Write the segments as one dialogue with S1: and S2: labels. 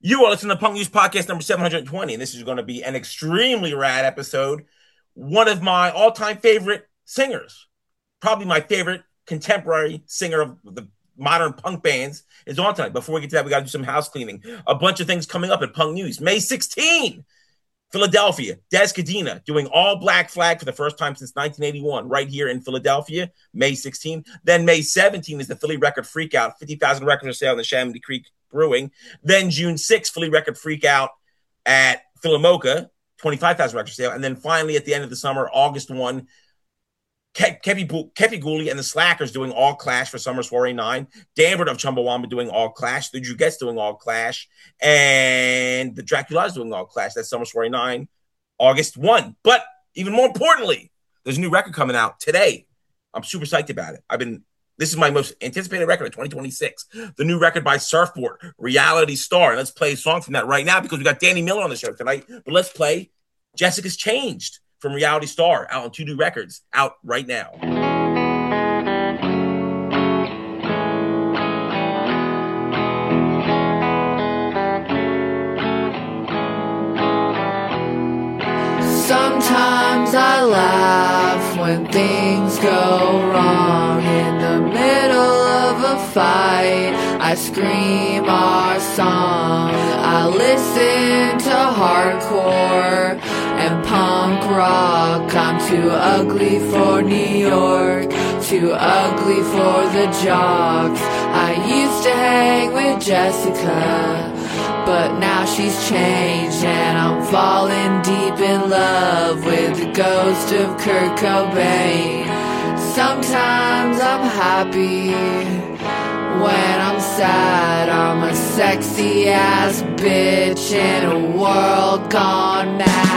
S1: You are listening to Punk News Podcast number 720, and this is going to be an extremely rad episode. One of my all-time favorite singers, probably my favorite contemporary singer of the modern punk bands, is on tonight. Before we get to that, we got to do some house cleaning. A bunch of things coming up at Punk News. May 16, Philadelphia, Des Cadena doing all Black Flag for the first time since 1981 right here in Philadelphia, May 16. Then May 17 is the Philly Record Freakout. 50,000 records are sale in the Chamonix Creek Brewing. Then June 6th, Philly Record Freakout at Philomoka, 25,000 records sale. And then finally at the end of the summer, August 1, Kepi Gooley and the Slackers doing all Clash for Summer Soiree 9. Danbert of Chumbawamba doing all Clash. The Jugettes doing all Clash. And the Draculas doing all Clash. That's Summer Soiree 9, August 1. But even more importantly, there's a new record coming out today. I'm super psyched about it. This is my most anticipated record of 2026. The new record by Surfboard, Reality Star. And let's play a song from that right now because we got Danny Miller on the show tonight. But let's play Jessica's Changed from Reality Star, out on 2 New Records, out right now.
S2: Sometimes I laugh when things go wrong. In the middle of a fight, I scream our song. I listen to hardcore and punk rock. I'm too ugly for New York, too ugly for the jocks. I used to hang with Jessica, but now she's changed and I'm falling deep in love with the ghost of Kurt Cobain. Sometimes I'm happy, when I'm sad I'm a sexy ass bitch in a world gone mad.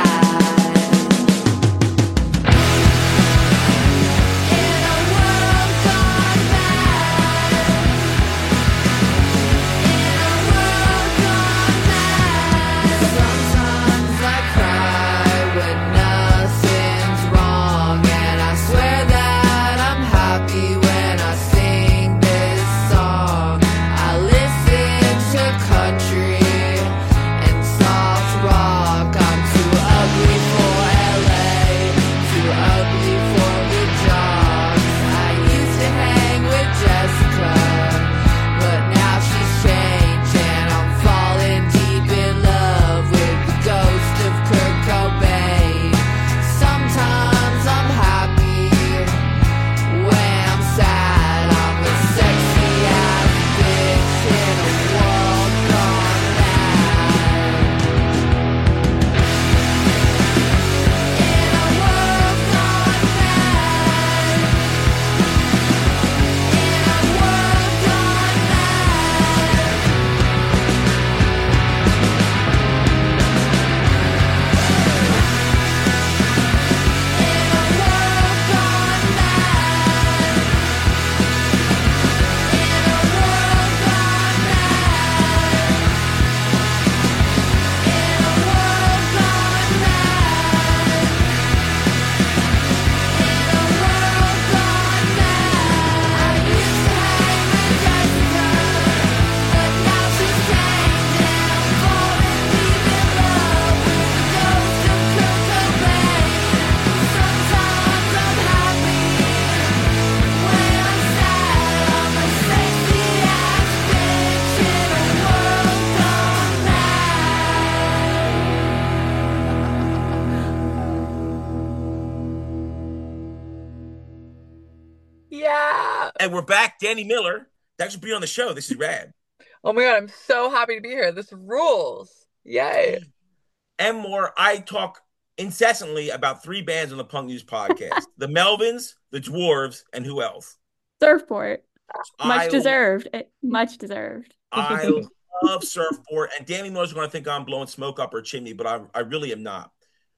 S1: And we're back. Danny Miller. Thanks for being on the show. This is rad.
S3: Oh my God, I'm so happy to be here. This rules. Yay.
S1: And more. I talk incessantly about 3 bands on the Punk News Podcast. The Melvins, the Dwarves, and who else?
S4: Surfboard. Much deserved. Much deserved.
S1: I love Surfboard. And Danny Miller's going to think I'm blowing smoke up her chimney, but I really am not.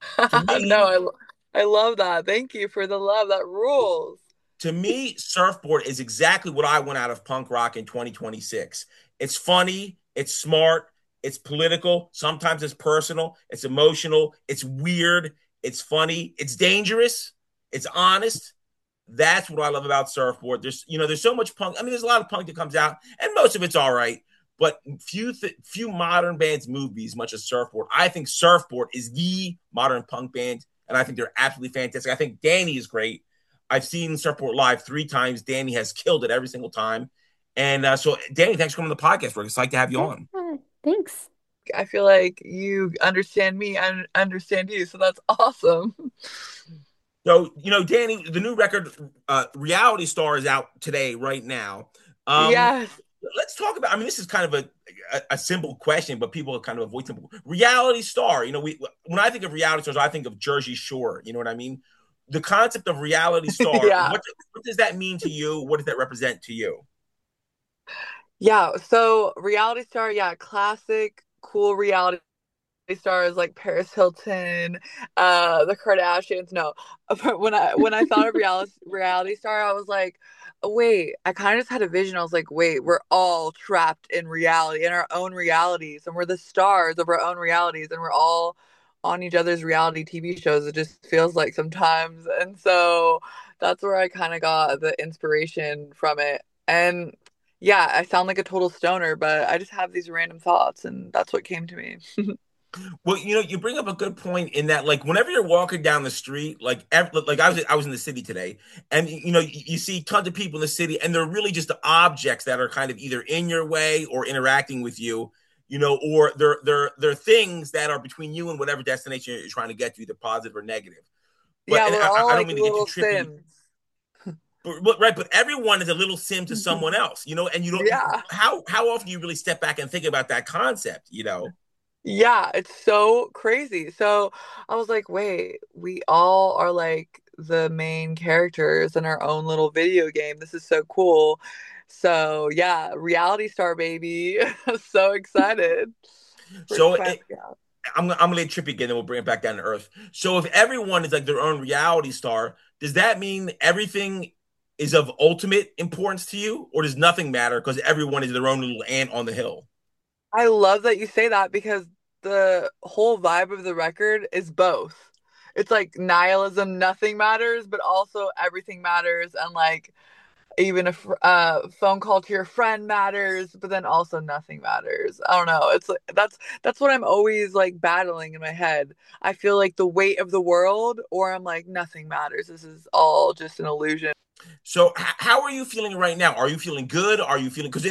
S3: No, I love that. Thank you for the love. That rules.
S1: To me, Surfboard is exactly what I want out of punk rock in 2026. It's funny, it's smart, it's political, sometimes it's personal, it's emotional, it's weird, it's funny, it's dangerous, it's honest. That's what I love about Surfboard. There's so much punk. I mean, there's a lot of punk that comes out, and most of it's all right. but few modern bands move me as much as Surfboard. I think Surfboard is the modern punk band, and I think they're absolutely fantastic. I think Danny is great. I've seen Surfboard live 3 times. Danny has killed it every single time. And so, Danny, thanks for coming on the podcast. We're excited to have you on.
S4: Yeah, thanks.
S3: I feel like you understand me, I understand you, so that's awesome.
S1: So, Danny, the new record, Reality Star, is out today, right now.
S3: Yes.
S1: Let's talk about, I mean, this is kind of a simple question, but people kind of avoid simple. Reality Star, when I think of reality stars, I think of Jersey Shore. You know what I mean? The concept of Reality Star,
S3: Yeah.
S1: what does that mean to you? What does that represent to you?
S3: Yeah, so reality star, yeah, classic cool reality stars like Paris Hilton, the Kardashians. No, but when I thought of reality star, I was like, wait, I kind of just had a vision. I was like, wait, we're all trapped in reality, in our own realities, and we're the stars of our own realities, and we're all on each other's reality TV shows. It just feels like sometimes, and so that's where I kind of got the inspiration from it. And yeah, I sound like a total stoner, but I just have these random thoughts, and that's what came to me.
S1: Well, you bring up a good point in that, like, whenever you're walking down the street, like I was in the city today, and you see tons of people in the city, and they're really just the objects that are kind of either in your way or interacting with you, or they're things that are between you and whatever destination you're trying to get to, either positive or negative. But
S3: Yeah,
S1: and
S3: we're all
S1: I don't
S3: like
S1: mean to get too
S3: little
S1: trippy,
S3: Sims.
S1: but everyone is a little sim to someone else, and you don't.
S3: Yeah.
S1: How often do you really step back and think about that concept?
S3: Yeah, it's so crazy. So I was like, wait, we all are like the main characters in our own little video game. This is so cool. So yeah, reality star baby. So excited for it to
S1: So
S3: finally be out.
S1: I'm gonna let trippy again, and we'll bring it back down to earth. So if everyone is like their own reality star, does that mean everything is of ultimate importance to you, or does nothing matter because everyone is their own little ant on the hill?
S3: I love that you say that because the whole vibe of the record is both. It's like nihilism, nothing matters, but also everything matters, and like even a phone call to your friend matters, but then also nothing matters. I don't know. It's like that's what I'm always like battling in my head. I feel like the weight of the world, or I'm like nothing matters. This is all just an illusion.
S1: So how are you feeling right now? Are you feeling good? Are you feeling, because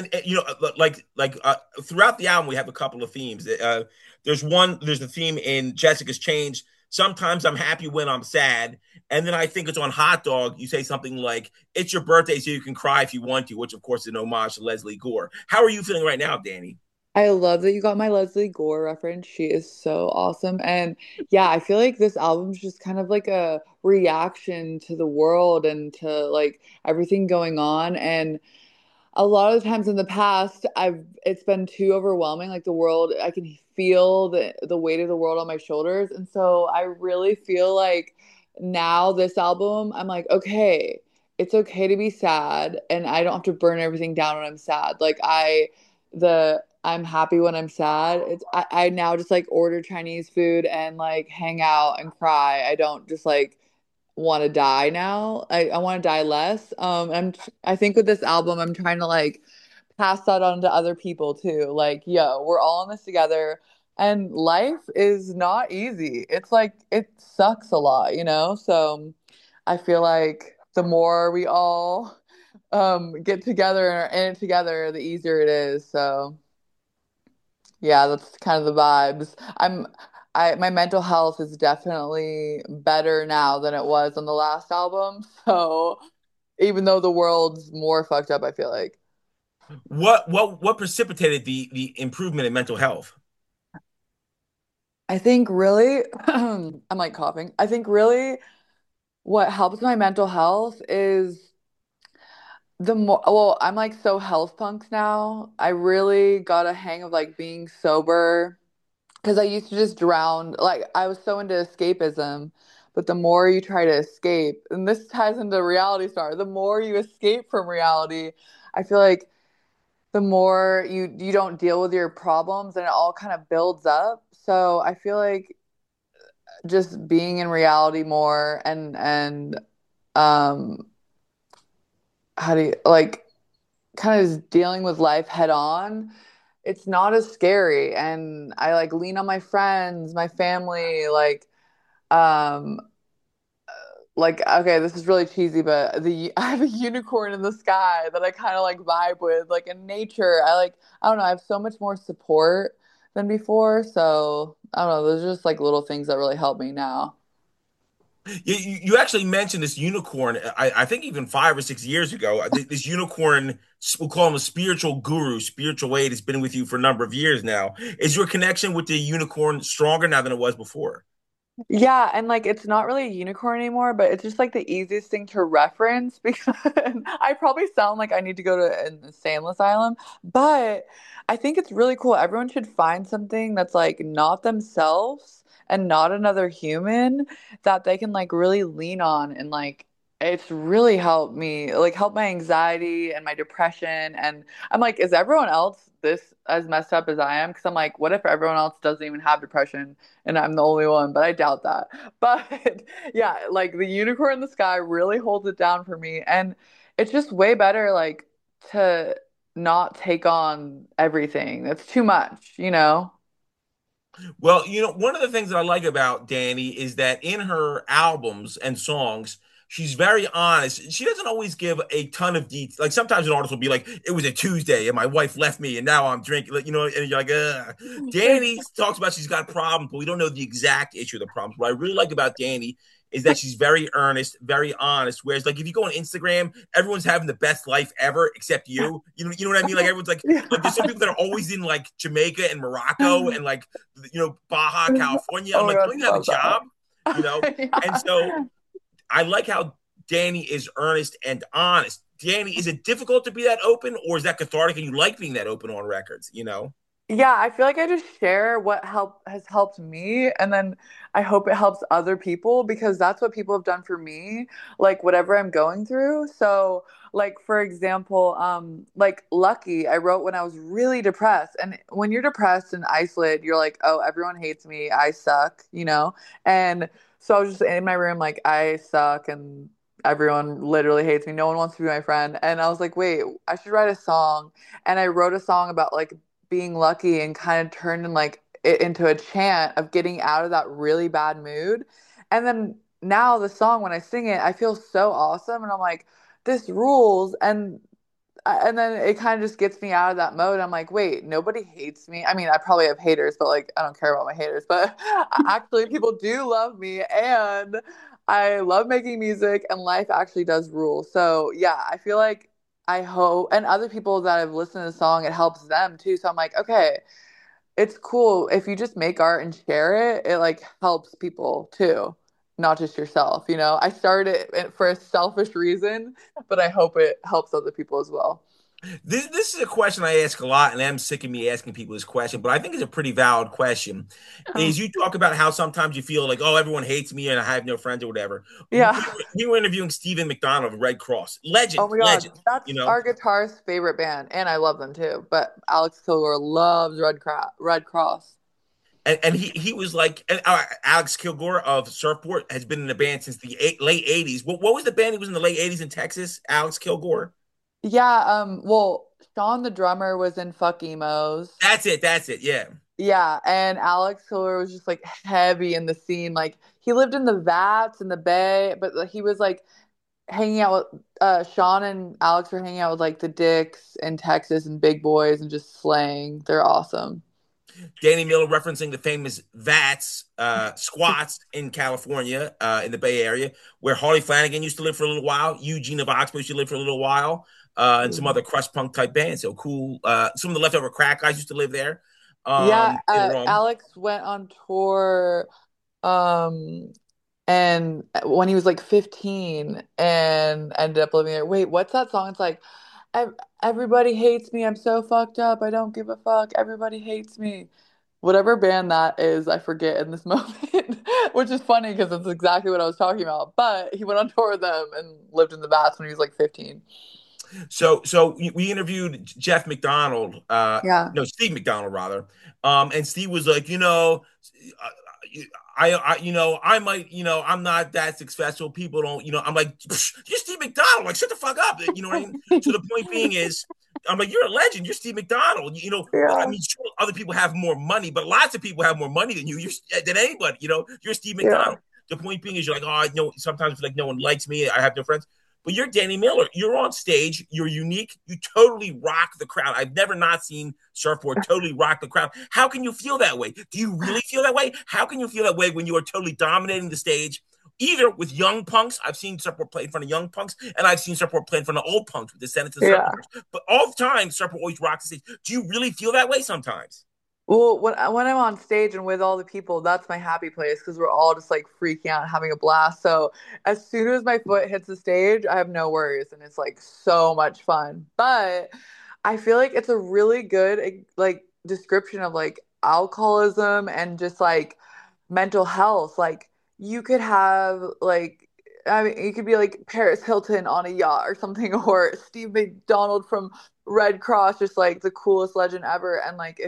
S1: throughout the album we have a couple of themes. There's the theme in Jessica's Change. Sometimes I'm happy when I'm sad, and then I think it's on Hot Dog. You say something like, "It's your birthday, so you can cry if you want to," which of course is an homage to Leslie Gore. How are you feeling right now, Danny?
S3: I love that you got my Leslie Gore reference. She is so awesome. And yeah, I feel like this album's just kind of like a reaction to the world and to like everything going on. And a lot of the times in the past, it's been too overwhelming. Like the world, I can feel the weight of the world on my shoulders. And so I really feel like now this album, I'm like, okay, it's okay to be sad, and I don't have to burn everything down when I'm sad. Like I'm happy when I'm sad. I now just like order Chinese food and like hang out and cry. I don't just like want to die now. I want to die less. I think with this album, I'm trying to like pass that on to other people too. Like, yo, we're all in this together, and life is not easy. It's like it sucks a lot, you know? So I feel like the more we all get together and are in it together, the easier it is. So yeah, that's kind of the vibes. My mental health is definitely better now than it was on the last album. So even though the world's more fucked up, I feel like.
S1: What precipitated the improvement in mental health?
S3: I think really, I'm like coughing. I think really what helps my mental health is the more, well, I'm like so health punks now. I really got a hang of like being sober because I used to just drown. Like I was so into escapism, but the more you try to escape, and this ties into Reality Star, the more you escape from reality, I feel like the more you don't deal with your problems, and it all kind of builds up. So I feel like just being in reality more, and um how do you like kind of just dealing with life head on it's not as scary, and I like lean on my friends, my family, um like okay, this is really cheesy, but the I have a unicorn in the sky that I kind of like vibe with. Like in nature, I don't know, I have so much more support than before. So I don't know, those are just like little things that really help me now.
S1: You actually mentioned this unicorn. I think even 5 or 6 years ago, this unicorn, we'll call him a spiritual guru, spiritual aid, has been with you for a number of years now. Is your connection with the unicorn stronger now than it was before?
S3: Yeah, and like it's not really a unicorn anymore, but it's just like the easiest thing to reference because I probably sound like I need to go to an insane asylum, but I think it's really cool. Everyone should find something that's like not themselves and not another human that they can like really lean on, and like it's really helped me, like help my anxiety and my depression. And I'm like, is everyone else this as messed up as I am? Because I'm like, what if everyone else doesn't even have depression and I'm the only one? But I doubt that. But yeah, like the unicorn in the sky really holds it down for me. And it's just way better, like to not take on everything. That's too much, you know?
S1: Well, one of the things that I like about Danny is that in her albums and songs, she's very honest. She doesn't always give a ton of details. Like sometimes an artist will be like, "It was a Tuesday and my wife left me and now I'm drinking," like, and you're like, "Ugh." Danny talks about she's got problems, but we don't know the exact issue of the problems. What I really like about Danny is that she's very earnest, very honest. Whereas, like, if you go on Instagram, everyone's having the best life ever except you. You know what I mean? Like, everyone's like there's some people that are always in like Jamaica and Morocco and like Baja California.
S3: Oh
S1: I'm
S3: my
S1: like,
S3: God,
S1: don't you have a
S3: love
S1: job? And so
S3: that.
S1: I like how Danny is earnest and honest. Danny, is it difficult to be that open, or is that cathartic and you like being that open on records?
S3: Yeah, I feel like I just share what has helped me, and then I hope it helps other people because that's what people have done for me, like whatever I'm going through. So, like for example, like Lucky, I wrote when I was really depressed. And when you're depressed and isolated, you're like, "Oh, everyone hates me. I suck," you know? And so I was just in my room like, "I suck and everyone literally hates me. No one wants to be my friend." And I was like, "Wait, I should write a song." And I wrote a song about like being lucky and kind of turned in like it into a chant of getting out of that really bad mood. And then now the song when I sing it, I feel so awesome and I'm like, this rules. And then it kind of just gets me out of that mode. I'm like, wait, nobody hates me. I mean, I probably have haters, but like I don't care about my haters. But actually people do love me and I love making music and life actually does rule. So yeah, I feel like I hope, and other people that have listened to the song, it helps them too. So I'm like, okay, it's cool if you just make art and share it, it like helps people too, not just yourself. I started it for a selfish reason, but I hope it helps other people as well.
S1: This is a question I ask a lot, and I'm sick of me asking people this question, but I think it's a pretty valid question.
S4: Oh,
S1: Is you talk about how sometimes you feel like, oh, everyone hates me and I have no friends or whatever. We,
S3: Yeah.
S1: we were interviewing Stephen McDonald of Red Cross,
S3: Oh
S1: legend,
S3: my God.
S1: legend.
S3: That's
S1: You know,
S3: our guitarist's favorite band, and I love them too. But Alex Kilgore loves Red Cross.
S1: and he was like, and Alex Kilgore of Surfboard has been in the band since the late '80s. What was the band he was in the late '80s in Texas? Alex Kilgore.
S3: Yeah, well, Sean the drummer was in Fuck Emos.
S1: That's it. That's it. Yeah.
S3: Yeah, and Alex Hiller was just like heavy in the scene. Like he lived in the Vats in the Bay, but like, he was like hanging out with Sean and Alex were hanging out with like the Dicks in Texas and Big Boys and just slaying. They're awesome.
S1: Danny Miller referencing the famous Vats squats in California, in the Bay Area, where Harley Flanagan used to live for a little while, Eugene of Oxford used to live for a little while, and some other crust punk type bands. So cool. Some of the leftover crack guys used to live there,
S3: Yeah,
S1: in Rome.
S3: Alex went on tour um and when he was like 15 and ended up living there. Wait, what's that song? It's like "Ev- everybody hates me. I'm so fucked up. I don't give a fuck. Everybody hates me." Whatever band that is, I forget in this moment, which is funny because it's exactly what I was talking about. But he went on tour with them and lived in the Vats when he was like 15.
S1: So we interviewed Jeff McDonald,
S3: Yeah.
S1: no, Steve McDonald rather, and Steve was like, I might, I'm not that successful. People don't, I'm like, you're Steve McDonald, like, shut the fuck up. You know what I mean? So the point being is, I'm like, you're a legend. You're Steve McDonald. I
S3: Yeah,
S1: mean, sure, other people have more money, but lots of people have more money than you. Than anybody. You're Steve
S3: yeah.
S1: McDonald. The point being is, you're like, oh, I know. Sometimes it's like no one likes me. I have no friends. But you're Danny Miller. You're on stage. You're unique. You totally rock the crowd. I've never not seen Surfboard totally rock the crowd. How can you feel that way? Do you really feel that way? How can you feel that way when you are totally dominating the stage? Either with young punks, I've seen Surfboard play in front of young punks, and I've seen Surfboard play in front of old punks with the Senates and
S3: Yeah.
S1: Surfboarders. But all the time, Surfboard always rocks the stage. Do you really feel that way sometimes?
S3: Well, when I'm on stage and with all the people, that's my happy place because we're all just like freaking out, and having a blast. So as soon as my foot hits the stage, I have no worries, and it's like so much fun. But I feel like it's a really good like description of like alcoholism and just like mental health. Like you could have like I mean you could be like Paris Hilton on a yacht or something or Steve McDonald from Red Cross, just like the coolest legend ever. And like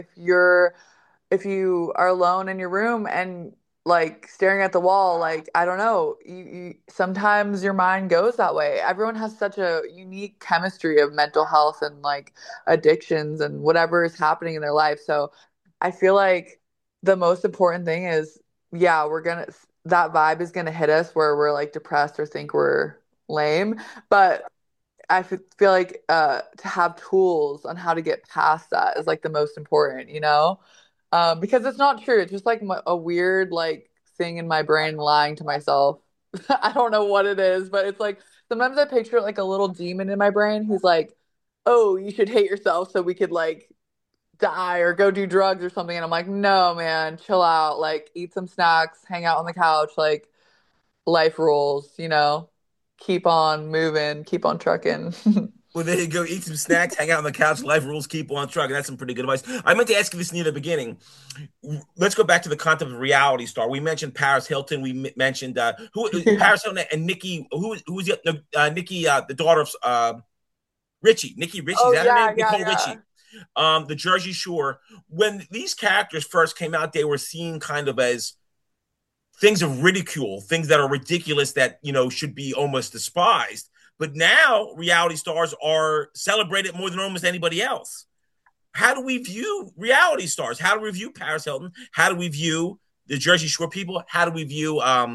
S3: if you are alone in your room and like staring at the wall, like I don't know, you sometimes your mind goes that way. Everyone has such a unique chemistry of mental health and like addictions and whatever is happening in their life. So I feel like the most important thing is, yeah, that vibe is gonna hit us where we're like depressed or think we're lame, but feel like to have tools on how to get past that is like the most important, you know? Because it's not true. It's just like a weird like thing in my brain lying to myself. I don't know what it is, but it's like sometimes I picture like a little demon in my brain who's like, "Oh, you should hate yourself so we could like die or go do drugs or something." And I'm like, "No, man, chill out. Like eat some snacks, hang out on the couch, like life rules, you know? Keep on moving, keep on trucking."
S1: Well, there you go. Eat some snacks, hang out on the couch. Life rules, keep on trucking. That's some pretty good advice. I meant to ask you this near the beginning. Let's go back to the concept of reality star. We mentioned Paris Hilton. We mentioned who
S3: Yeah.
S1: Paris Hilton and Nikki. Who was the Nikki, the daughter of Richie? Nikki Richie. Is
S3: Oh
S1: that her
S3: yeah,
S1: name?
S3: yeah,
S1: Nicole
S3: yeah.
S1: Richie. The Jersey Shore. When these characters first came out, they were seen kind of as things of ridicule, things that are ridiculous that should be almost despised. But now reality stars are celebrated more than almost anybody else. How do we view reality stars? How do we view Paris Hilton? How do we view the Jersey Shore people? How do we view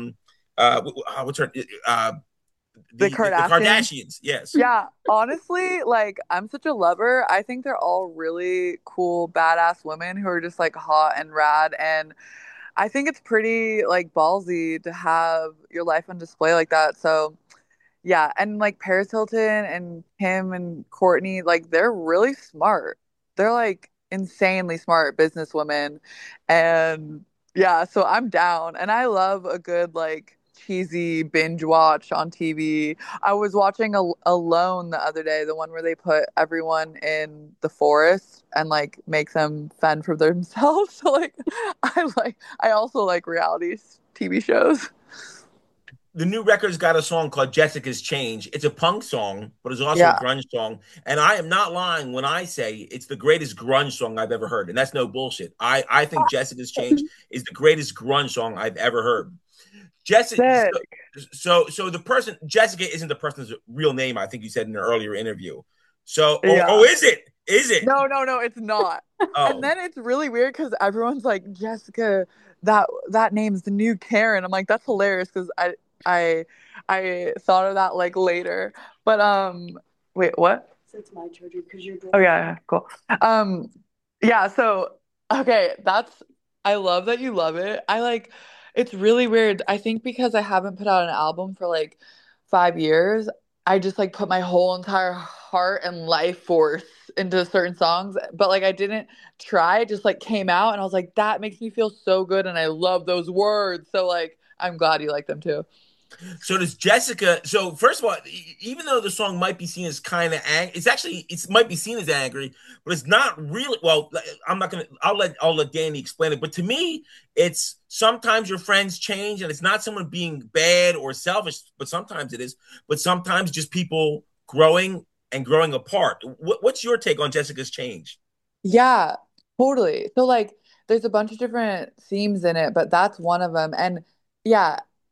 S1: what's her
S3: The
S1: the
S3: Kardashians.
S1: Kardashians? Yes.
S3: Yeah, honestly, like I'm such a lover. I think they're all really cool, badass women who are just like hot and rad. And I think it's pretty like ballsy to have your life on display like that. So yeah, and like Paris Hilton and Kim and Courtney, like they're really smart. They're like insanely smart businesswomen. And yeah, so I'm down. And I love a good like cheesy binge watch on TV. I was watching Alone the other day, the one where they put everyone in the forest and like make them fend for themselves. So I also like reality TV shows.
S1: The new record's got a song called Jessica's Change. It's a punk song, but it's also a
S3: Yeah.
S1: grunge song. And I am not lying when I say it's the greatest grunge song I've ever heard. And that's no bullshit. I think Jessica's Change is the greatest grunge song I've ever heard. Jessica,
S3: Sick.
S1: so the person Jessica isn't the person's real name. I think you said in an earlier interview. So,
S3: Yeah.
S1: is it? Is it?
S3: No, no, no, it's not. And
S1: Oh,
S3: then it's really weird because everyone's like, Jessica, that name's the new Karen. I'm like, that's hilarious because I I thought of that like later. But wait, what? So it's my charger because you're Oh yeah, yeah, cool. Um yeah, so okay, I love that you love it. I like it's really weird. I think because I haven't put out an album for like 5 years, I just like put my whole entire heart and life force into certain songs. But like I didn't try, it just like came out and I was like, that makes me feel so good and I love those words. So like I'm glad you like them too.
S1: so does Jessica. So first of all, even though the song might be seen as kind of it's actually it might be seen as angry, but it's not really. Well, I'm not gonna. I'll let Danny explain it. But to me, it's sometimes your friends change, and it's not someone being bad or selfish, but sometimes it is. But sometimes just people growing and growing apart. What's your take on Jessica's change?
S3: Yeah, totally. So like there's a bunch of different themes in it, but that's one of them. And yeah,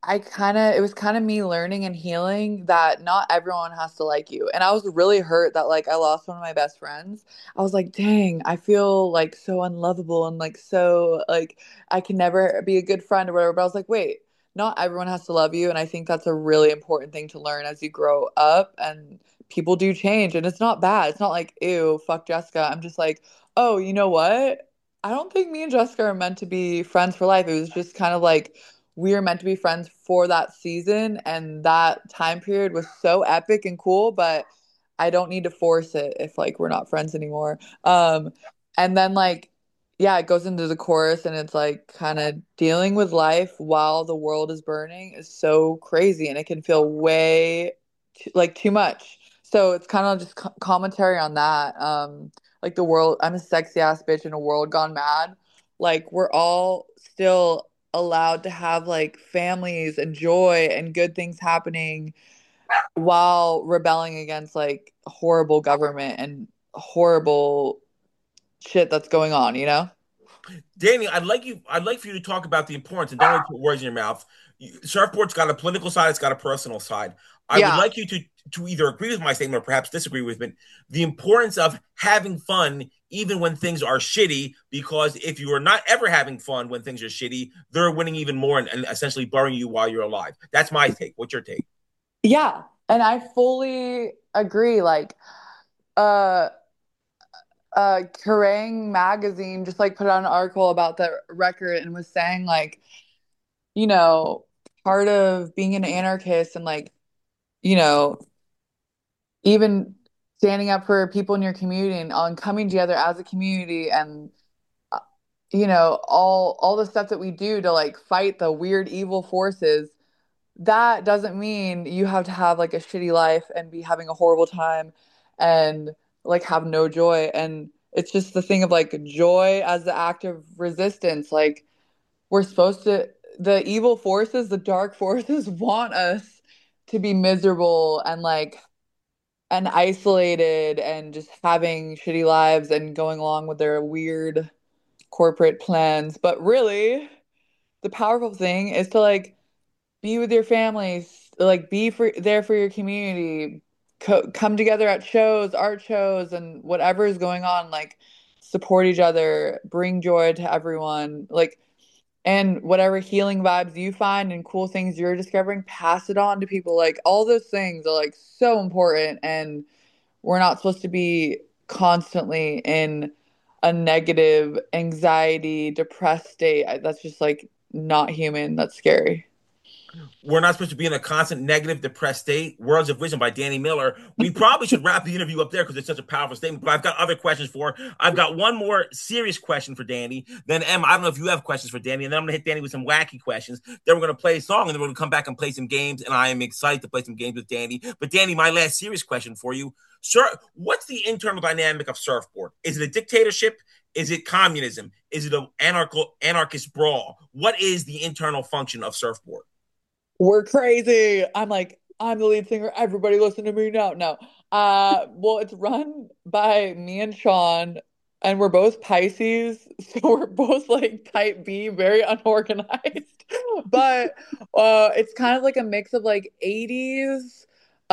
S3: it was kind of me learning and healing that not everyone has to like you. And I was really hurt that like I lost one of my best friends. I was like, dang, I feel like so unlovable and like so like I can never be a good friend or whatever. But I was like, wait, not everyone has to love you. And I think that's a really important thing to learn as you grow up, and people do change and it's not bad. It's not like, ew, fuck Jessica. I'm just like, oh, you know what? I don't think me and Jessica are meant to be friends for life. It was just kind of like we were meant to be friends for that season, and that time period was so epic and cool, but I don't need to force it if like we're not friends anymore. And then like yeah, it goes into the chorus and it's like kind of dealing with life while the world is burning is so crazy, and it can feel way like too much. So it's kind of just commentary on that. Like the world, I'm a sexy ass bitch in a world gone mad. Like we're all still allowed to have like families and joy and good things happening while rebelling against like horrible government and horrible shit that's going on, you know?
S1: Danny, I'd like for you to talk about the importance, and don't let me put words in your mouth. Surfboard's got a political side, it's got a personal side. I would
S3: Yeah.
S1: like you to either agree with my statement or perhaps disagree with me. The importance of having fun even when things are shitty, because if you are not ever having fun when things are shitty, they're winning even more and essentially burying you while you're alive. That's my take. What's your take?
S3: Yeah. And I fully agree. Like, uh, Kerrang magazine just like put out an article about the record and was saying like, you know, part of being an anarchist and like, you know, even standing up for people in your community and on coming together as a community and uh, you know all the stuff that we do to like fight the weird evil forces, that doesn't mean you have to have like a shitty life and be having a horrible time and like have no joy. And it's just the thing of like joy as the act of resistance. Like we're supposed to, the evil forces, the dark forces want us to be miserable and like and isolated and just having shitty lives and going along with their weird corporate plans. But really, the powerful thing is to like be with your families, like be there for your community, come together at shows, art shows, and whatever is going on. Like support each other, bring joy to everyone. Like and whatever healing vibes you find and cool things you're discovering, pass it on to people. Like all those things are like so important, and we're not supposed to be constantly in a negative, anxiety, depressed state. That's just like not human. That's scary.
S1: We're not supposed to be in a constant negative, depressed state. Words of Wisdom by Danny Miller. We probably should wrap the interview up there because it's such a powerful statement. But I've got other questions for her. I've got one more serious question for Danny. Then Em, I don't know if you have questions for Danny. And then I'm gonna hit Danny with some wacky questions. Then we're gonna play a song, and then we're gonna come back and play some games. And I am excited to play some games with Danny. But Danny, my last serious question for you, sir, what's the internal dynamic of Surfboard? Is it a dictatorship? Is it communism? Is it an anarchist brawl? What is the internal function of Surfboard?
S3: We're crazy. I'm like, I'm the lead singer. Everybody listen to me now. No. Well, it's run by me and Sean, and we're both Pisces, so we're both like type B, very unorganized. But it's kind of like a mix of like 80s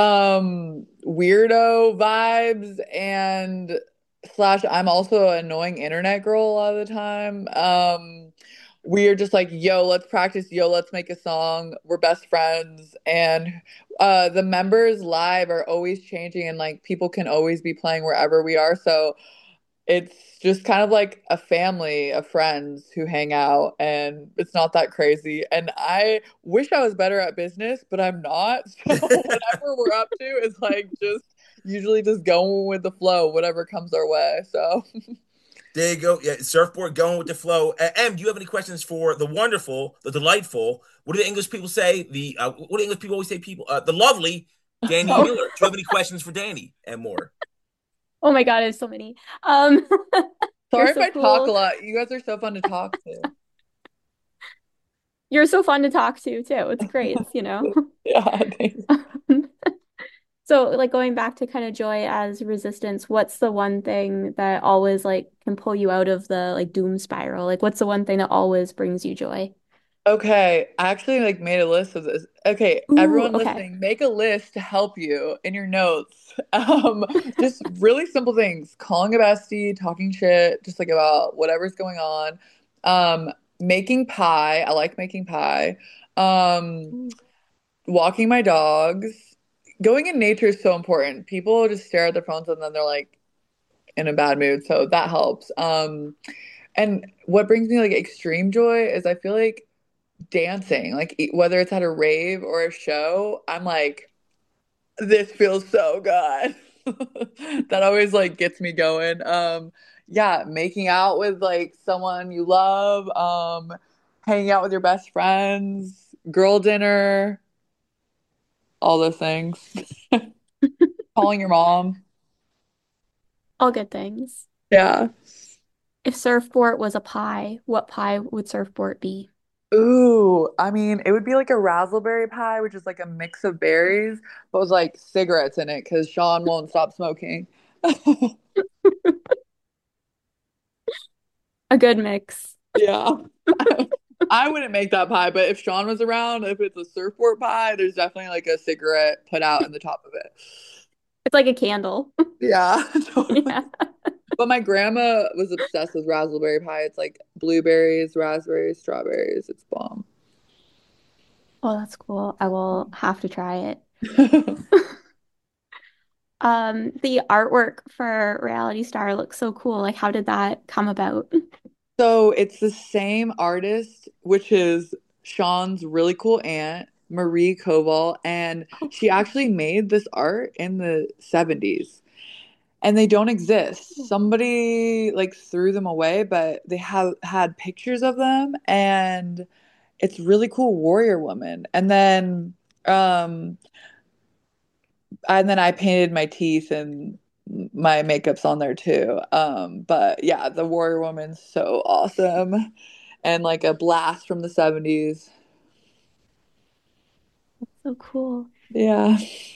S3: weirdo vibes and slash I'm also an annoying internet girl a lot of the time. We are just like, yo, let's practice, yo, let's make a song. We're best friends. And the members live are always changing and like people can always be playing wherever we are. So it's just kind of like a family of friends who hang out, and it's not that crazy. And I wish I was better at business, but I'm not. So whatever we're up to is like just usually just going with the flow, whatever comes our way. So
S1: There you go. Yeah, Surfboard going with the flow. Em, do you have any questions for the wonderful, the delightful? What do the English people say? What do English people always say? People, the lovely Danny
S4: Oh,
S1: Miller. Do you have any questions for Danny and more?
S4: oh my God, I have so many. Um, you're
S3: sorry if
S4: so
S3: I talk a
S4: cool.
S3: lot. You guys are so fun to talk to.
S4: You're so fun to talk to too. It's great, you know.
S3: Yeah, thanks.
S4: So, like going back to kind of joy as resistance, what's the one thing that always like can pull you out of the like doom spiral? Like, what's the one thing that always brings you joy?
S3: Okay, I actually like made a list of this. Okay,
S4: Ooh,
S3: everyone
S4: okay.
S3: listening, make a list to help you in your notes. Just really simple things. Calling a bestie, talking shit, just like about whatever's going on. Making pie. I like making pie. Um,
S4: Ooh.
S3: Walking my dogs. Going in nature is so important. People just stare at their phones and then they're like in a bad mood, so that helps. And what brings me like extreme joy is I feel like dancing, like whether it's at a rave or a show, I'm like, this feels so good. That always like gets me going. Yeah, making out with like someone you love, hanging out with your best friends, girl dinner, all those things. Calling your mom.
S4: All good things.
S3: Yeah.
S4: If surfboard was a pie, what pie would surfboard be?
S3: Ooh, I mean, it would be like a raspberry pie, which is like a mix of berries, but with like cigarettes in it because Sean won't stop smoking.
S4: A good mix.
S3: Yeah. I wouldn't make that pie, but if Sean was around, if it's a surfboard pie, there's definitely like a cigarette put out in the top of it.
S4: It's like a candle.
S3: Yeah, totally.
S4: Yeah.
S3: But my grandma was obsessed with raspberry pie. It's like blueberries, raspberries, strawberries. It's bomb.
S4: Oh, that's cool. I will have to try it. The artwork for Reality Star looks so cool. Like, how did that come about?
S3: So it's the same artist, which is Sean's really cool aunt, Marie Koval, and
S4: Oh,
S3: she actually made this art in the 70s. And they don't exist.
S4: cool.
S3: Somebody like threw them away, but they have had pictures of them and it's really cool warrior woman. Um and then I painted my teeth and my makeup's on there too. But yeah, the warrior woman's so awesome and like a blast from the 70s.
S4: So cool.
S3: Yeah.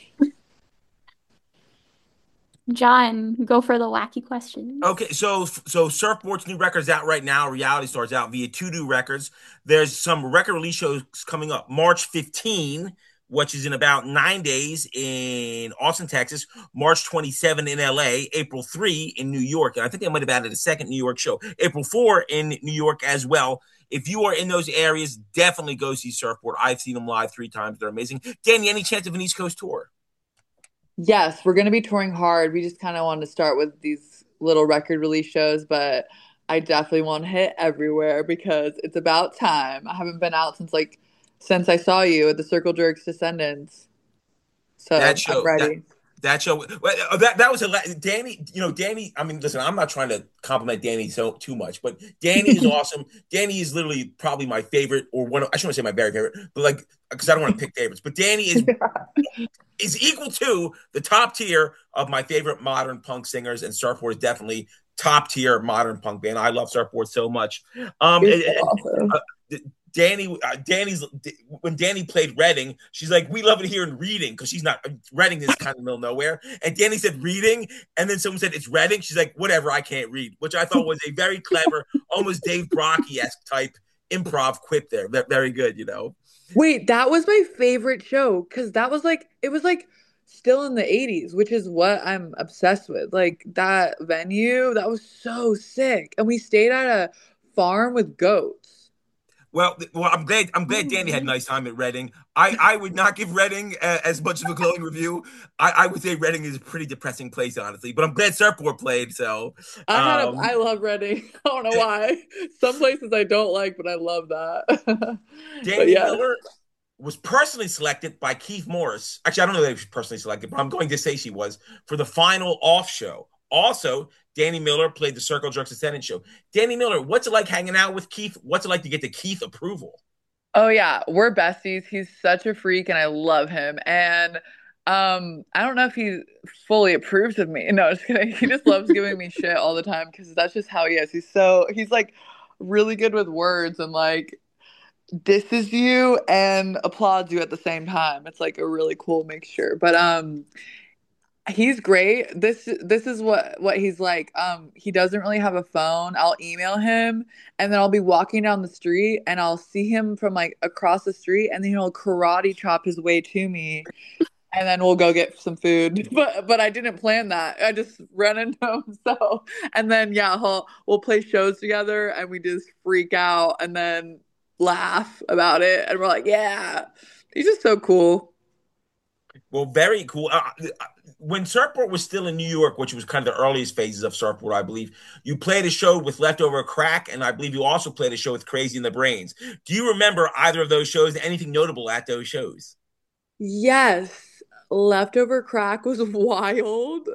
S4: John, go for the wacky questions.
S1: Okay, so Surfboard's new record's out right now. Reality Star's out via Two Do Records. There's some record release shows coming up. March 15, which is in about 9 days in Austin, Texas. March 27 in LA. April 3 in New York. And I think they might have added a second New York show. April 4 in New York as well. If you are in those areas, definitely go see Surfboard. I've seen them live 3 times. They're amazing. Danny, any chance of an East Coast tour?
S3: Yes, we're going to be touring hard. We just kind of wanted to start with these little record release shows, but I definitely want to hit everywhere because it's about time. I haven't been out since I saw you at the Circle Jerks Descendants.
S1: That
S3: So I'm
S1: show that
S3: ready.
S1: that show that was a Danny. Danny. I mean, listen, I'm not trying to compliment Danny so too much, but Danny is awesome. Danny is literally probably my favorite, or one. I shouldn't say my very favorite, but like because I don't want to pick favorites. But Danny is equal to the top tier of my favorite modern punk singers, and Surfboard is definitely top tier modern punk band. I love Surfboard so much. Um,
S3: You're
S1: and,
S3: so
S1: and,
S3: awesome.
S1: uh, Danny's when Danny played Reading, she's like, we love it here in Reading because she's not Reading is kind of middle of nowhere. And Danny said Reading, and then someone said it's Reading. She's like, whatever, I can't read, which I thought was a very clever, almost Dave Brocky esque type improv quip there. Very good.
S3: Wait, that was my favorite show because it was like still in the 80s, which is what I'm obsessed with. Like that venue, that was so sick. And we stayed at a farm with goats.
S1: Well, I'm glad
S4: Oh,
S1: Danny had a nice
S4: nice.
S1: time at Reading. I would not give Reading as much of a glowing review. I would say Reading is a pretty depressing place, honestly. But I'm glad Surfboard played. So, um,
S3: I love Reading. I don't know why. Some places I don't like, but I love that. But
S1: Danny
S3: yes.
S1: Miller was personally selected by Keith Morris. Actually, I don't know that she was personally selected, but I'm going to say she was for the final off show. Also, Danny Miller played the Circle Jerks Ascendant show. Danny Miller, what's it like hanging out with Keith? What's it like to get the Keith approval?
S3: Oh yeah, we're besties. He's such a freak and I love him. And I don't know if he fully approves of me. No, just kidding. He just loves giving me shit all the time because that's just how he is. He's like really good with words and like disses you and applauds you at the same time. It's like a really cool mixture. But He's great. This is what he's like. He doesn't really have a phone. I'll email him and then I'll be walking down the street and I'll see him from like across the street and then he'll karate chop his way to me and then we'll go get some food. But I didn't plan that. I just ran into him. So and then yeah, we'll play shows together and we just freak out and then laugh about it and we're like, yeah, he's just so cool.
S1: Well, very cool. When Surfboard was still in New York, which was kind of the earliest phases of Surfboard, I believe, you played a show with Leftover Crack, and I believe you also played a show with Crazy in the Brains. Do you remember either of those shows? Anything notable at those shows?
S3: Yes, Leftover Crack was wild.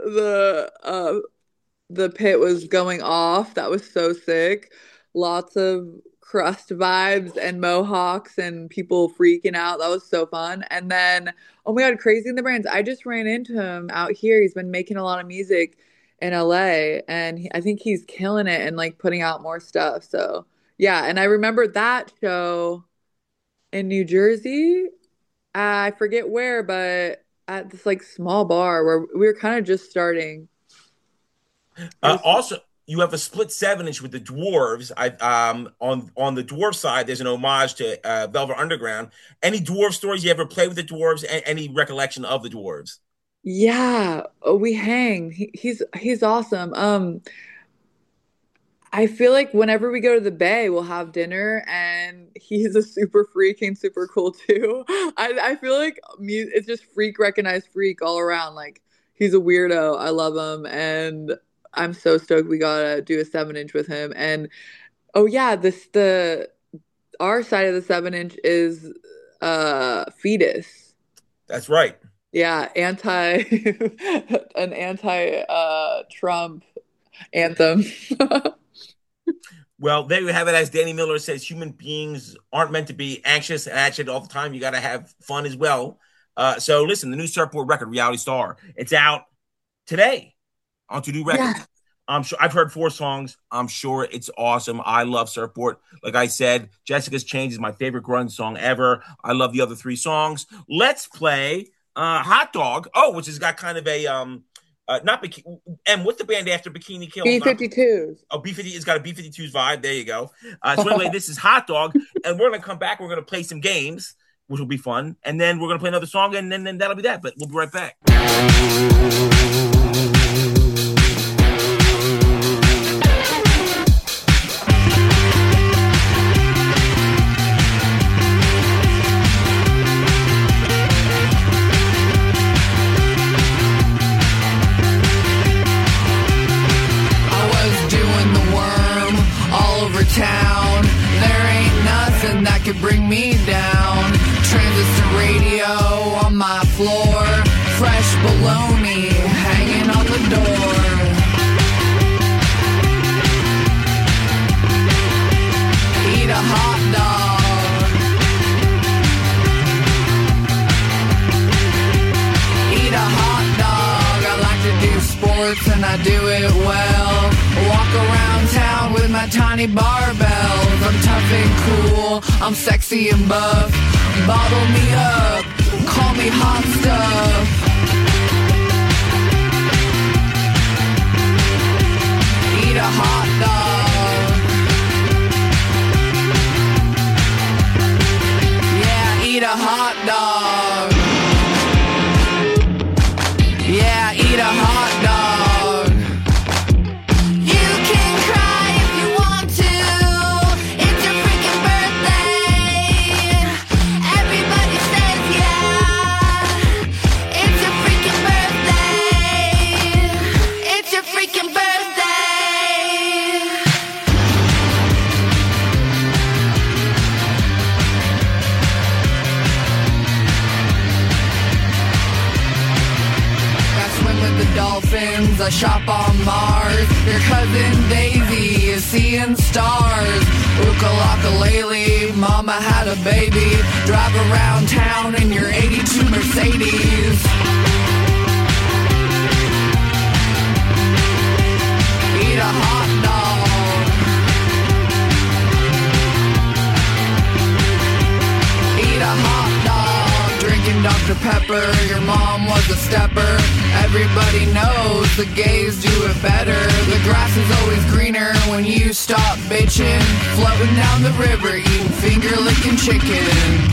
S3: The pit was going off. That was so sick. Lots of crust vibes and mohawks and people freaking out. That was so fun. And then, oh my God, Crazy in the Brands. I just ran into him out here. He's been making a lot of music in LA and I think he's killing it and like putting out more stuff. So yeah, and I remember that show in New Jersey. I forget where, but at this like small bar where we were kind of just starting.
S1: Also, you have a split 7-inch with the Dwarves. On the Dwarf side, there's an homage to Velvet Underground. Any Dwarf stories you ever played with the Dwarves? Any recollection of the Dwarves?
S3: Yeah, we hang. He's awesome. I feel like whenever we go to the Bay, we'll have dinner, and he's a super freak and super cool too. I feel like it's just freak recognized freak all around. Like he's a weirdo. I love him, and I'm so stoked we gotta do a 7-inch with him. And oh yeah, the our side of the 7-inch is Fetus.
S1: That's right.
S3: Yeah, an anti Trump anthem.
S1: Well, there you have it. As Danny Miller says, human beings aren't meant to be anxious and agitated all the time. You got to have fun as well. So listen, the new Surfboard record, Reality Star, it's out today on To Do Records. Yeah. I'm sure I've heard 4 songs. I'm sure it's awesome. I love Surfboard. Like I said, Jessica's Change is my favorite grunge song ever. I love the other 3 songs. Let's play Hot Dog. Oh, which has got kind of a not Bikini. And what's the band after Bikini Kill?
S3: B-52s.
S1: Oh, B-50. It's got a B-52s vibe. There you go. So anyway, this is Hot Dog, and we're gonna come back. We're gonna play some games, which will be fun, and then we're gonna play another song, and then that'll be that. But we'll be right back.
S2: Town, there ain't nothing that could bring me down. Transistor radio on my floor, fresh bologna hanging on the door. Eat a hot dog. Eat a hot dog. I like to do sports and I do it well. Walk around town with my tiny barbells. I'm tough and cool, I'm sexy and buff. Bottle me up, call me hot stuff. Eat a hot dog. Yeah, eat a hot dog. Yeah, eat a hot dog. I shop on Mars. Your cousin Daisy is seeing stars. Ukulele, mama had a baby. Drive around town in your 82 Mercedes. Eat a hot dog. Eat a hot dog. Drinking Dr. Dr. Pepper, your mom was a stepper. Everybody knows the gays do it better. The grass is always greener when you stop bitching. Floating down the river, eating finger licking chicken.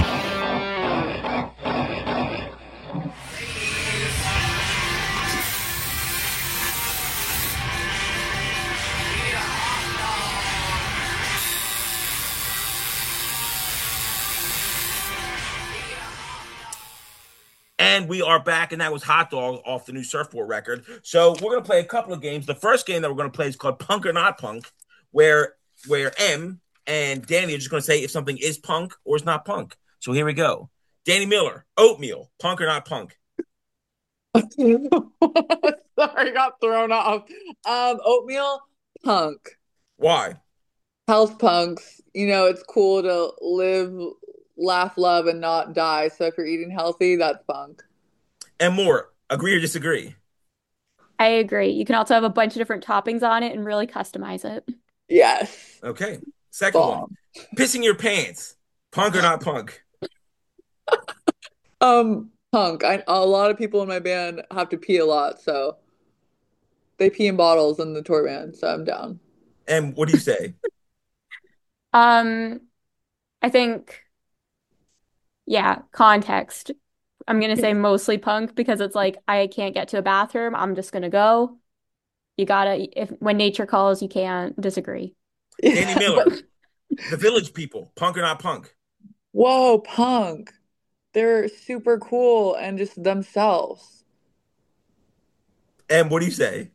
S1: And we are back, and that was Hot Dog off the new Surfboard record. So we're going to play a couple of games. The first game that we're going to play is called Punk or Not Punk, where M and Danny are just going to say if something is punk or is not punk. So here we go. Danny Miller, oatmeal, punk or not punk?
S3: Sorry, I got thrown off. Oatmeal, punk.
S1: Why?
S3: Health punks. It's cool to live, laugh, love, and not die. So if you're eating healthy, that's punk.
S1: And more, agree or disagree?
S4: I agree. You can also have a bunch of different toppings on it and really customize it.
S3: Yes.
S1: Okay. Second one, pissing your pants, punk or not punk?
S3: Punk. A lot of people in my band have to pee a lot, so they pee in bottles in the tour band, so I'm down.
S1: And what do you say?
S4: I think, yeah, context. I'm gonna say mostly punk because it's like I can't get to a bathroom. I'm just gonna go. You gotta, if when nature calls, you can't disagree.
S1: Danny Miller, the Village People, punk or not punk?
S3: Whoa, punk. They're super cool and just themselves.
S1: And what do you say?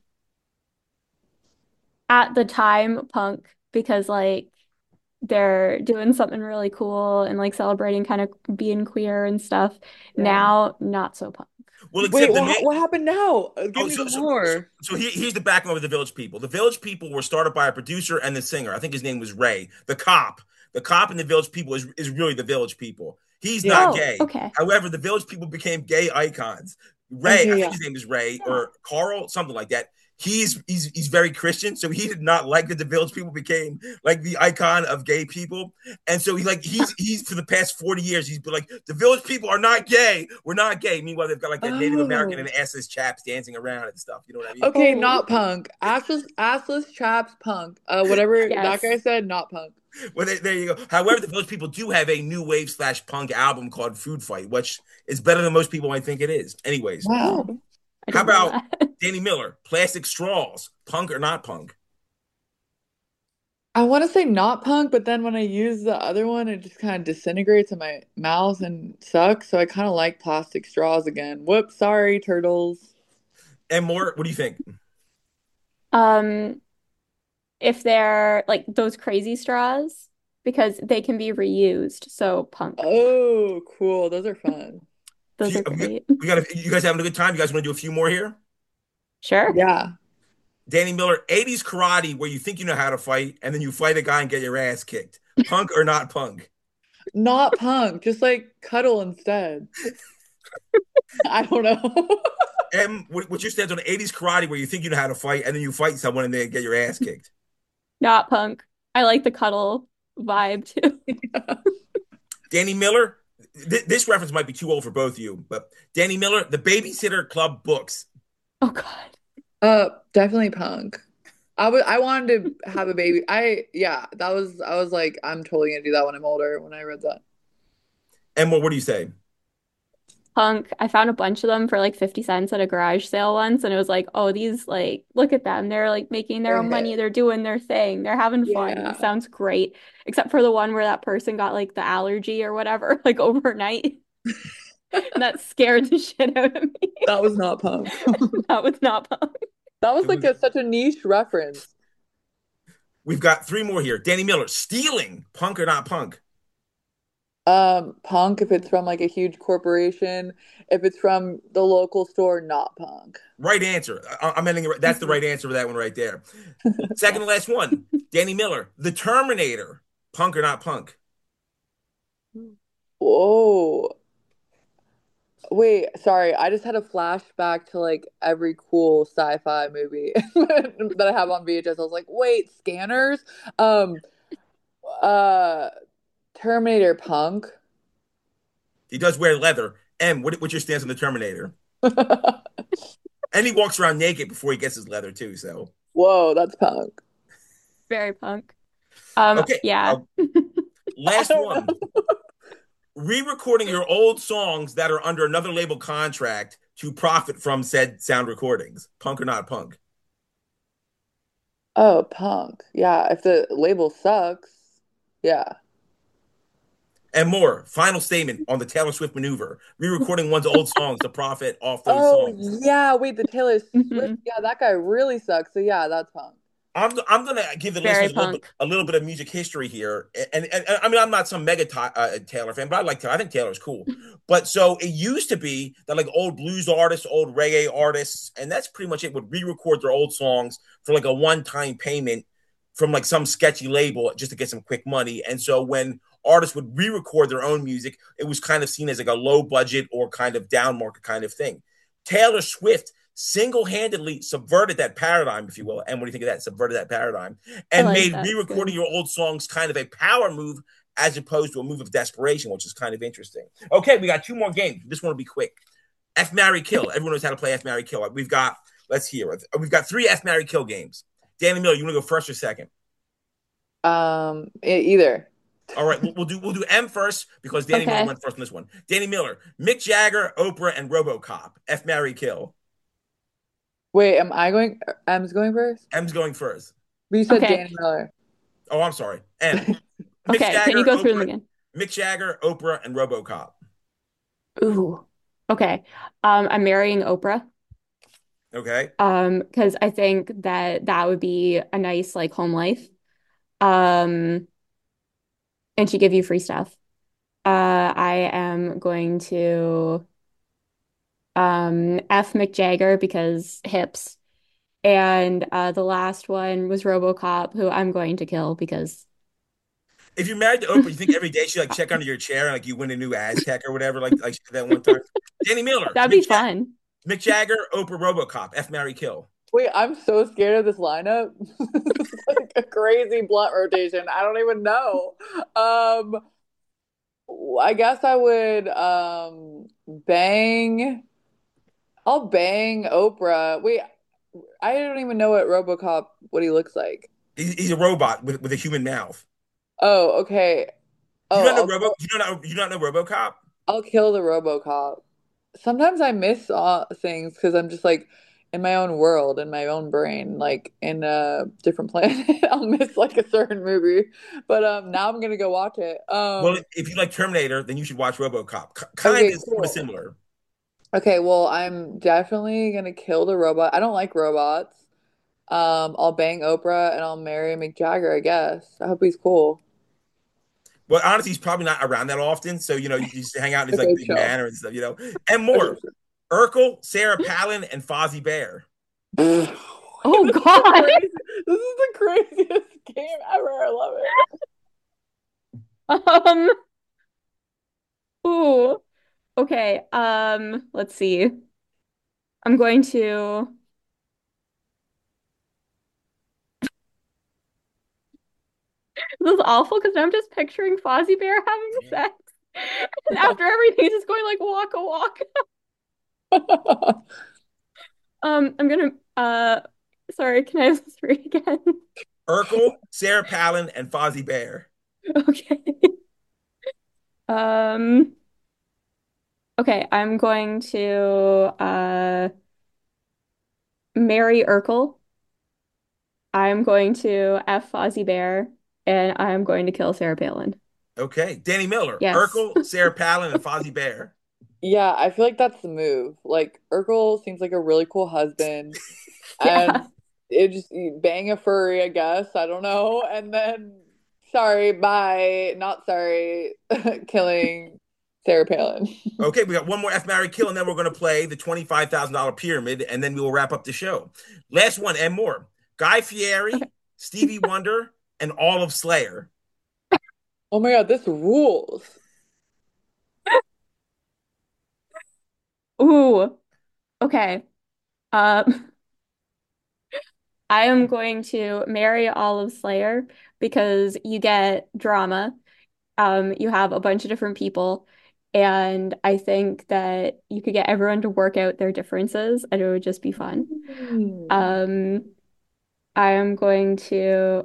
S4: At the time, punk because like they're doing something really cool and like celebrating kind of being queer and stuff.
S3: Yeah.
S4: Now, not so punk.
S1: Well,
S3: Wait,
S1: except
S3: what happened now? Give
S1: Oh,
S3: me some more.
S1: so here's the background of the Village People. The Village People were started by a producer and the singer. I think his name was Ray. The cop. The cop in the Village People is really the Village People. He's
S3: Yeah.
S1: not
S4: Oh,
S1: gay.
S4: okay.
S1: However, the Village People became gay icons. Ray,
S3: Okay,
S1: I
S3: yeah.
S1: think his name is Ray
S4: Yeah.
S1: or Carl, something like that. He's very Christian, so he did not like that the Village People became like the icon of gay people, and so he's for the past 40 years he's been like the Village People are not gay, we're not gay. Meanwhile, they've got like that Native American and assless chaps dancing around and stuff. You know what I mean?
S3: Okay,
S4: Oh.
S3: not punk. Assless chaps, punk. Whatever
S4: Yes.
S3: that guy said, not punk.
S1: Well, there you go. However, the Village People do have a new wave / punk album called Food Fight, which is better than most people might think it is. Anyways,
S3: Wow.
S4: Oh, I
S1: how
S4: didn't know
S1: about
S4: that.
S1: Danny Miller, Plastic Straws, punk or not punk?
S3: I want to say not punk, but then when I use the other one, it just kind of disintegrates in my mouth and sucks. So I kind of like plastic straws again. Whoops, sorry, turtles.
S1: And more, what do you think?
S4: Um, if they're like those crazy straws, because they can be reused. So punk.
S3: Oh, cool. Those are fun.
S4: Those are great.
S1: You guys having a good time? You guys want to do a few more here?
S4: Sure.
S3: Yeah.
S1: Danny Miller, 80s karate where you think you know how to fight and then you fight a guy and get your ass kicked. Punk or not punk?
S3: Not punk. Just like cuddle instead. I don't know.
S1: M, what's your stance on 80s karate where you think you know how to fight and then you fight someone and they get your ass kicked?
S4: Not punk. I like the cuddle vibe too.
S1: Danny Miller, this reference might be too old for both of you, but Danny Miller, the Babysitter Club books.
S4: Oh God.
S3: Definitely punk. I wanted to have a baby. I was like, I'm totally gonna do that when I'm older when I read that.
S1: And what do you say?
S4: Punk. I found a bunch of them for like 50 cents at a garage sale once, and it was like, oh, these like look at them. They're like making their own money. They're doing their thing. They're having fun.
S3: Yeah.
S4: It sounds great. Except for the one where that person got like the allergy or whatever, like overnight. And that scared the shit out of me.
S3: That was not punk.
S4: That was not punk.
S3: That was like such a niche reference.
S1: We've got three more here. Danny Miller, stealing, punk or not punk?
S3: Punk if it's from like a huge corporation. If it's from the local store, not punk.
S1: Right answer. I'm ending it. That's the right answer for that one right there. Second to last one. Danny Miller, The Terminator, punk or not punk?
S3: Whoa. Wait, sorry. I just had a flashback to like every cool sci-fi movie that I have on VHS. I was like, wait, scanners? Uh, Terminator punk.
S1: He does wear leather. What's your stance on the Terminator? And he walks around naked before he gets his leather too. So
S3: Whoa, that's punk.
S4: Very punk.
S1: okay,
S4: Yeah.
S3: I
S1: last
S3: don't
S1: one.
S3: know.
S1: Re-recording your old songs that are under another label contract to profit from said sound recordings. Punk or not punk?
S3: Oh, punk. Yeah, if the label sucks, yeah.
S1: And more. Final statement on the Taylor Swift maneuver. Re-recording one's old songs to profit off those
S3: Oh,
S1: songs.
S3: yeah, wait, the Taylor Swift.
S4: Mhm.
S3: Yeah, that guy really sucks. So yeah, that's punk.
S1: I'm gonna give the
S4: Very
S1: listeners
S4: punk.
S1: a little bit of music history here, and I mean I'm not some mega Taylor fan, but I like Taylor. I think Taylor's cool. But so it used to be that like old blues artists, old reggae artists, and that's pretty much it, would re-record their old songs for like a one-time payment from like some sketchy label just to get some quick money. And so when artists would re-record their own music, it was kind of seen as like a low budget or kind of down market kind of thing. Taylor Swift single-handedly subverted that paradigm, if you will. And what do you think of that? Subverted that paradigm
S4: I
S1: and
S4: like
S1: made
S4: that. It's
S1: re-recording
S4: good.
S1: your old songs kind of a power move as opposed to a move of desperation, which is kind of interesting. Okay, we got two more games. This one will be quick. F Marry Kill. Everyone knows how to play F Marry Kill. We've got let's hear it. We've got three F Marry Kill games. Danny Miller, you want to go first or second?
S3: Either.
S1: All right, we'll do M first because Danny Miller
S4: Okay.
S1: went first on this one. Danny Miller, Mick Jagger, Oprah, and RoboCop. F Marry Kill.
S3: Wait, am I going? M's going first?
S1: M's going first.
S3: But you said
S4: Okay.
S3: Danny Miller.
S1: Oh, I'm sorry. M. Mick
S4: Okay. Can you
S1: Jagger,
S4: go through them
S1: Oprah,
S4: again?
S1: Mick Jagger, Oprah, and RoboCop.
S4: Ooh. Okay. I'm marrying Oprah.
S1: Okay.
S4: Because I think that that would be a nice like home life. Um, and she give you free stuff. I am going to F Mick Jagger because hips. And the last one was RoboCop, who I'm going to kill because
S1: If you're married to Oprah, you think every day she like check under your chair and like you win a new Aztec or whatever, like she did that one time. Danny Miller,
S4: that'd be fun.
S1: Mick Jagger, Oprah, RoboCop, F Mary Kill.
S3: Wait, I'm so scared of this lineup. This is like a crazy blunt rotation. I don't even know. Um, I guess I would bang. I'll bang Oprah. Wait, I don't even know what he looks like.
S1: He's a robot with a human mouth.
S3: Oh, okay.
S1: You
S3: Oh,
S1: don't know Robo? You don't know RoboCop?
S3: I'll kill the RoboCop. Sometimes I miss things because I'm just like in my own world, in my own brain, like in a different planet. I'll miss like a certain movie, but now I'm gonna go watch it.
S1: Well, if you like Terminator, then you should watch RoboCop. Kind
S3: Okay,
S1: of sort of
S3: cool.
S1: similar.
S3: Okay, well, I'm definitely gonna kill the robot. I don't like robots. I'll bang Oprah and I'll marry Mick Jagger, I guess. I hope he's cool.
S1: Well, honestly, he's probably not around that often. So, you just hang out in his like
S3: Okay,
S1: big
S3: chill.
S1: manor and stuff. And
S3: Okay,
S1: more. Urkel, Sarah Palin, and Fozzie Bear.
S3: chill.
S4: Oh
S3: This is the
S4: God.
S3: crazy. This is the craziest game ever. I love it.
S4: Um, ooh. Okay. Let's see. I'm going to this is awful because I'm just picturing Fozzie Bear having sex. And after everything, he's just going like walk a walk. I'm gonna sorry, can I have this read again?
S1: Urkel, Sarah Palin, and Fozzie Bear.
S4: Okay. Um, okay, I'm going to marry Urkel. I'm going to F Fozzie Bear, and I'm going to kill Sarah Palin.
S1: Okay. Danny Miller,
S4: Yes.
S1: Urkel, Sarah Palin, and Fozzie Bear.
S3: Yeah, I feel like that's the move. Like Urkel seems like a really cool husband,
S4: Yeah.
S3: and it just you bang a furry, I guess. I don't know, and then sorry, bye, not sorry, killing Sarah Palin.
S1: Okay, we got one more F Mary Kill, and then we're going to play the $25,000 pyramid, and then we will wrap up the show. Last one and more. Guy
S4: Okay.
S1: Fieri, Stevie Wonder, and all of Slayer.
S3: Oh my God, this rules.
S4: Ooh. Okay. Um, I am going to marry Olive Slayer because you get drama. You have a bunch of different people. And I think that you could get everyone to work out their differences and it would just be fun.
S3: Mm.
S4: Um, I am going to,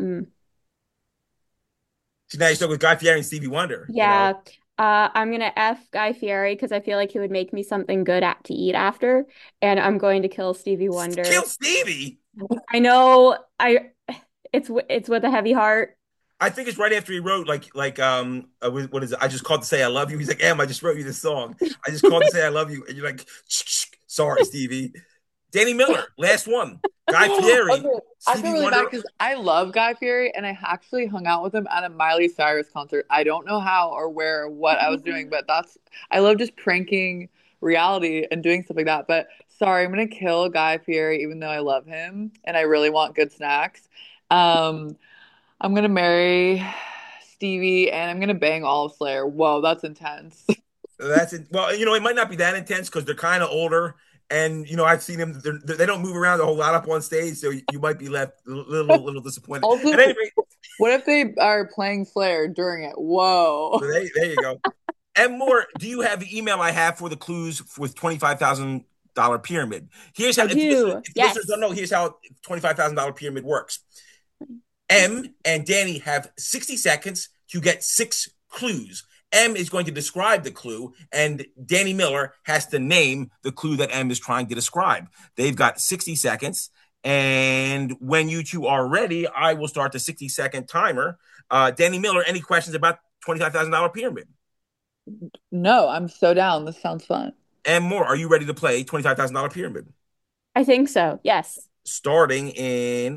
S1: So now you're stuck with Guy Fieri and Stevie Wonder, you know.
S4: yeah. I'm gonna F Guy Fieri because I feel like he would make me something good at to eat after, and I'm going to kill Stevie
S1: Kill
S4: Wonder.
S1: Stevie.
S4: I know it's with a heavy heart.
S1: I think it's right after he wrote what is it? I just called to say I love you. He's like, Em, I just wrote you this song. I just called to say I love you, and you're like, sorry, Stevie. Danny Miller, last one. Guy Fieri,
S3: Okay, I feel
S1: Stevie
S3: really bad
S1: Wonder.
S3: because I love Guy Fieri and I actually hung out with him at a Miley Cyrus concert. I don't know how or where or what I was doing, but I love just pranking reality and doing stuff like that. But sorry, I'm gonna kill Guy Fieri even though I love him and I really want good snacks. Um, I'm gonna marry Stevie and I'm gonna bang Olive Slayer. Whoa, that's intense.
S1: That's it. Well, it might not be that intense because they're kind of older, and I've seen them. They don't move around a whole lot up on stage, so you might be left a little disappointed.
S3: Also,
S1: At any rate,
S3: what if they are playing Slayer during it? Whoa.
S1: so there you go. And more, do you have the email I have for the clues with $25,000 pyramid? Here's how,
S4: I do.
S1: if listeners don't
S4: Yes.
S1: know, here's how $25,000 pyramid works. M and Danny have 60 seconds to get 6 clues. M is going to describe the clue, and Danny Miller has to name the clue that M is trying to describe. They've got 60 seconds. And when you two are ready, I will start the 60-second timer. Danny Miller, any questions about $25,000 pyramid?
S3: No, I'm so down. This sounds fun.
S1: And more, are you ready to play $25,000 pyramid?
S4: I think so. Yes.
S1: Starting in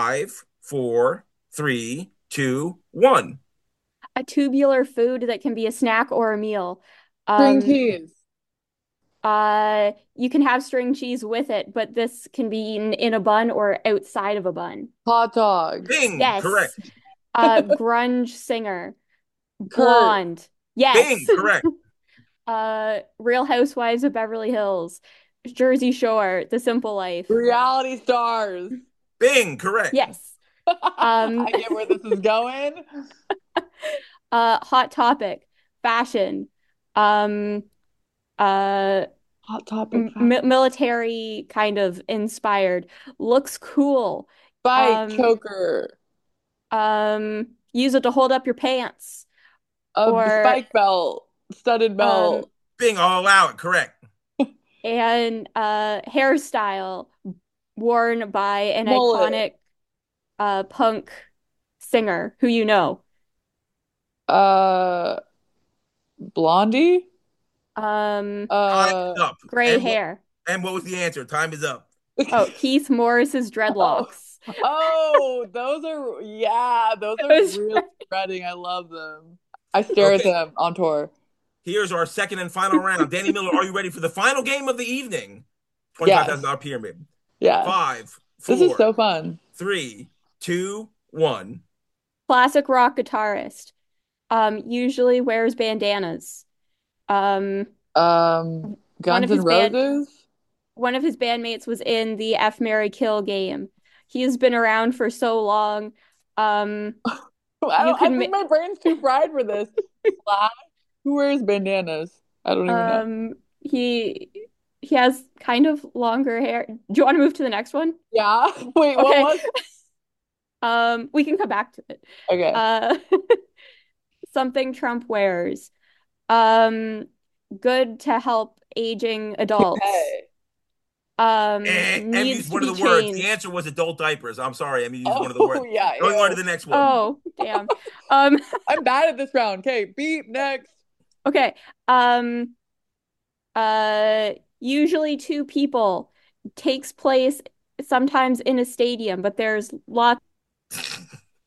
S1: 5, 4, 3, 2, 1.
S4: A tubular food that can be a snack or a meal.
S3: String
S4: Um,
S3: cheese,
S4: you can have string cheese with it, but this can be eaten in a bun or outside of a bun.
S3: hot dog,
S1: Bing,
S4: Yes.
S1: correct.
S4: Grunge singer.
S3: Kurt,
S4: Blonde. Yes.
S1: Bing, correct.
S4: Real Housewives of Beverly Hills. Jersey Shore, The Simple Life.
S3: reality stars.
S1: Bing, correct.
S4: Yes. Um,
S3: I get where this is going.
S4: Hot Topic, fashion, um, uh,
S3: Hot topic.
S4: military kind of inspired, looks cool.
S3: Bike
S4: Um,
S3: choker.
S4: Use it to hold up your pants, or
S3: Spike belt, studded
S4: um,
S3: belt,
S1: Bing, I'll allow it, correct.
S4: and hairstyle worn by an
S3: mullet.
S4: iconic punk singer who you know.
S3: Uh, Blondie.
S4: Um,
S1: Time
S3: Uh,
S1: is up.
S4: gray hair.
S1: And what was the answer? Time is up.
S4: Oh, Keith Morris's
S3: oh,
S4: dreadlocks.
S3: those are
S4: Those-
S3: really spreading. I love them. I stare at
S1: Okay,
S3: them on tour.
S1: here's our second and final round. Danny Miller, are you ready for the final game of the evening?
S3: Yes,
S1: $25,000 pyramid.
S3: yes.
S1: Five,
S3: This is
S1: four,
S3: so fun.
S1: 3, 2, 1.
S4: Classic rock guitarist. Usually wears bandanas. Um,
S3: Um,
S4: one of
S3: Guns N'
S4: his band
S3: Roses.
S4: one of his bandmates was in the F Marry Kill game. He has been around for so long. Um, you
S3: I
S4: can
S3: think my brain's too fried for this. Slash. Who wears bandanas? I don't even know.
S4: he has kind of longer hair. Do you want to move to the next one?
S3: Yeah. Wait, what
S4: Okay.
S3: was?
S4: We can come back to it.
S3: Okay.
S4: Uh, something Trump wears. Um, good to help aging adults.
S3: Hey.
S1: And
S4: Needs
S1: used
S4: to
S1: one
S4: be
S1: of the words. The
S4: changed.
S1: answer was adult diapers. I'm sorry, Emmy used one of the
S3: Oh
S1: words.
S3: yeah.
S1: Going on to
S3: Ew.
S1: the next one.
S4: Oh, damn. Um,
S3: I'm bad at this round. Okay, beep next.
S4: okay. Um, Usually two people. Takes place sometimes in a stadium, but there's lots of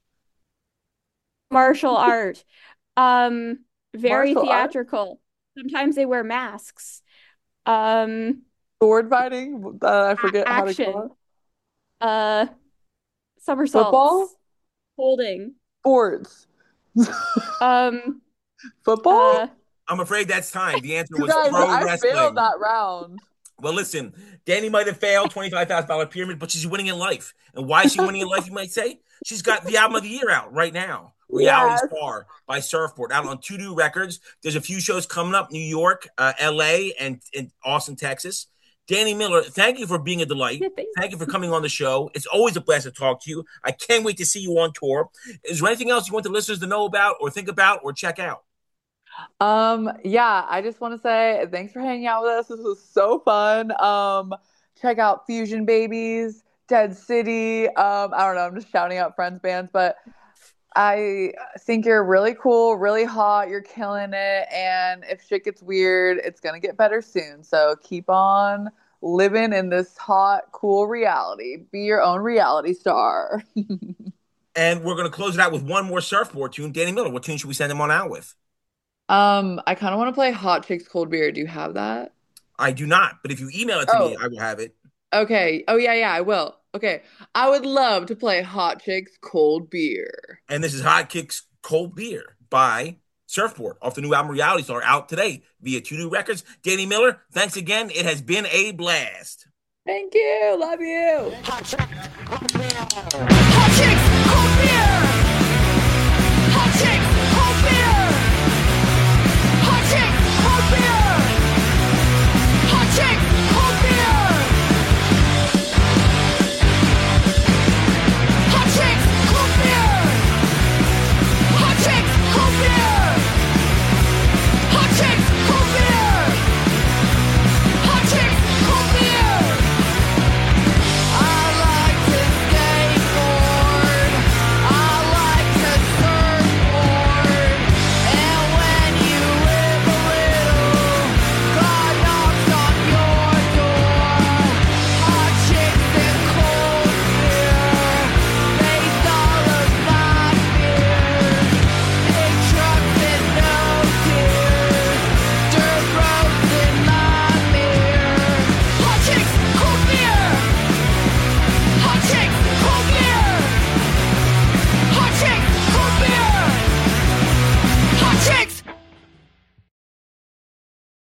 S4: martial art. Um, Very
S3: Martial art.
S4: theatrical. Sometimes they wear masks. Um,
S3: Sword fighting. I forget how to call
S4: Action.
S3: it.
S4: Uh,
S3: Football.
S4: Somersaults. Holding.
S3: Sports.
S4: Um,
S3: Football.
S1: I'm afraid that's time. The answer
S3: You
S1: was
S3: guys,
S1: pro
S3: I
S1: wrestling.
S3: failed that round.
S1: Well, listen, Danny might have failed $25,000 pyramid, but she's winning in life. And why is she winning in life, you might say? She's got the album of the year out right now Reality
S3: Yes.
S1: Star by Surfboard, out on To Do Records. There's a few shows coming up: New York, LA, and Austin, Texas. Danny Miller, thank you for being a delight. Thank you for coming on the show. It's always a blast to talk to you. I can't wait to see you on tour. Is there anything else you want the listeners to know about, or think about, or check out?
S3: Yeah, I just want to say thanks for hanging out with us. This was so fun. Check out Fusion Babies, Dead City. I don't know, I'm just shouting out friends bands, but I think you're really cool, really hot, you're killing it, and if shit gets weird, it's gonna get better soon. So keep on living in this hot, cool reality. Be your own reality star.
S1: And we're going to close it out with one more Surfboard tune. Danny Miller, what tune should we send him on out with?
S3: I kind of want to play Hot Chicks Cold Beer. Do you have that?
S1: I do not, but if you email it to me, I will have it.
S3: Okay. Oh, yeah, I will. Okay. I would love to play Hot Chicks Cold Beer.
S1: And this is Hot Chicks Cold Beer by Surfboard off the new album Reality Star, out today via To Do Records. Danny Miller, thanks again. It has been a blast.
S3: Thank you. Love you.
S2: Hot Chicks Cold Beer.